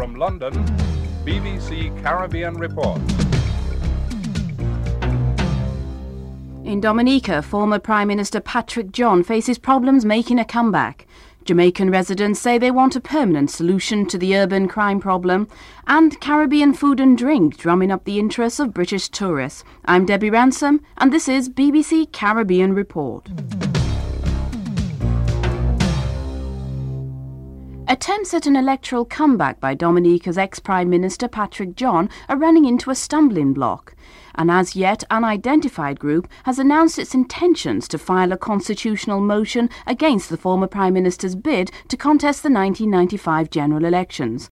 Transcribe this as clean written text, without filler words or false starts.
From London, BBC Caribbean Report. In Dominica, former Prime Minister Patrick John faces problems making a comeback. Jamaican residents say they want a permanent solution to the urban crime problem, and Caribbean food and drink drumming up the interest of British tourists. I'm Debbie Ransom, and this is BBC Caribbean Report. Attempts at an electoral comeback by Dominica's ex-Prime Minister Patrick John are running into a stumbling block. An as yet unidentified group has announced its intentions to file a constitutional motion against the former Prime Minister's bid to contest the 1995 general elections.